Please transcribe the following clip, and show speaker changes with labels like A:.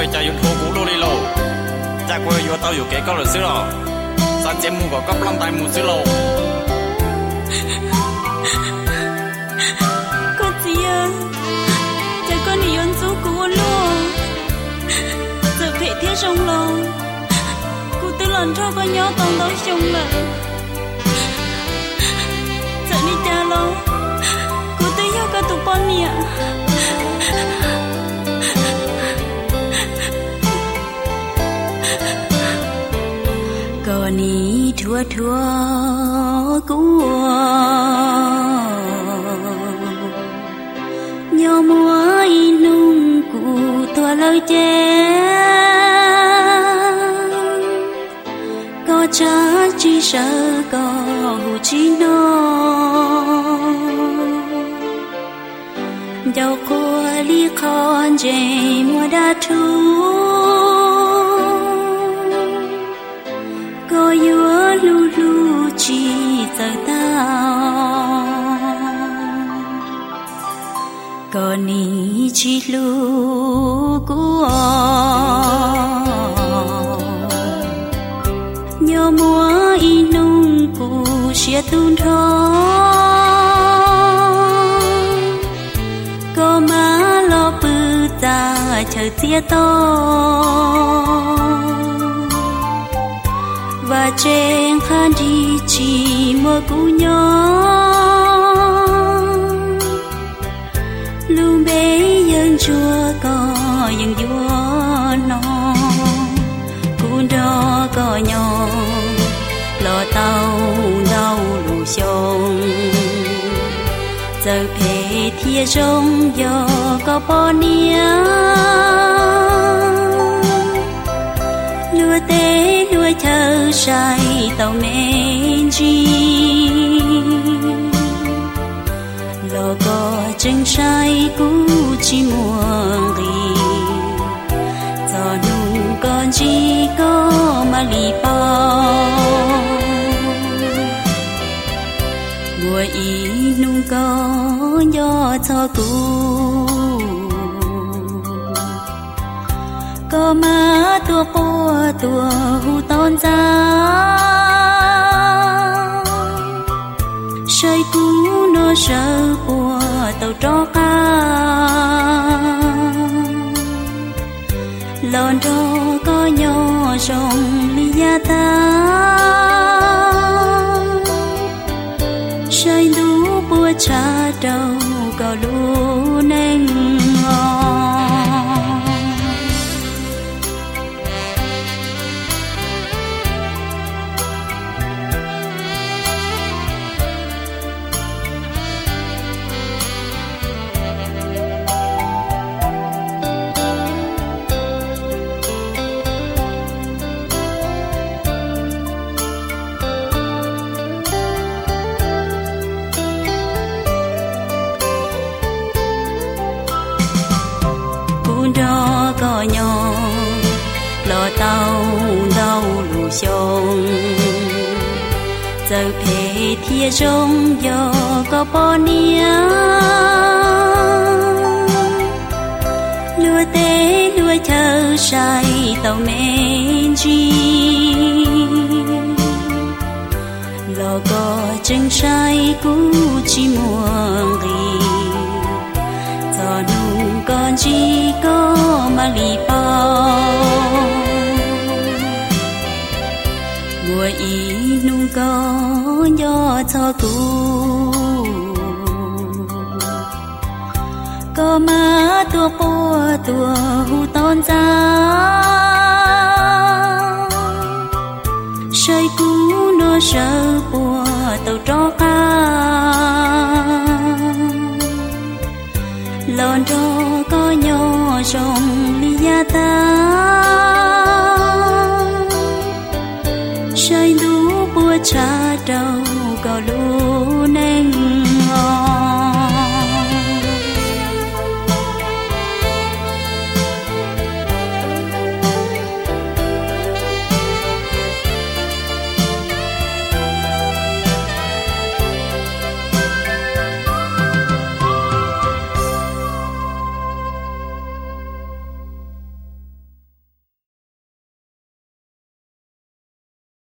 A: cha yêu thô cũ lô đi lô cha quê yêu tao yêu kế có lời xứ lò san chém mu vào cấp lăng tay mu xứ lô
B: con gì ơi cha con đi yon số cũ luôn giờ phải thiết trong lòng cô tư lần cho con nhớ con đó chung là giờ đi cha lo cô tư yêu cả tụi con nè ni thua thua cua nhớ mua nung cụ thua lời chè có cha chỉ sợ có hù chi nó dạo cô li con dễ mua đa thu có yêu lu lu chỉ giờ tao có ni chỉ lu của nhớ mua inung cu xia tun thọ có má lo bự ta chờ tia to và trên khăn đi chỉ mơ cũ nhỏ luôn bé dân chua có dân vua nó cũ đó có nhỏ lo tàu đau lù sông giờ phê thia rong do có bao nia lúa té lúa chờ say tàu men chi lo có chân say cũ chỉ muộn đi giờ nung con chỉ có mà lì bao mùa ý nung có gió cho cũ có má tua po tua hu ton ra sơi cũ nó sợ của tàu tró ca lon tró có nhỏ rong ly gia ta sơi lú bua cha đầu có lú neng đó có nhỏ lo tàu đau lù sông giờ phê thia rong do có bao nia lúa té lúa chờ say tàu men chi lo có chân say cũ chỉ muộn đi giờ nung con chỉ có mà lì bao mùa ý nung có gió cho cũ có má tua po tua hu ton ra sơi cũ nó sợ của tàu tró ca lon tró có nhỏ rong ly gia ta sơi lú bua cha đầu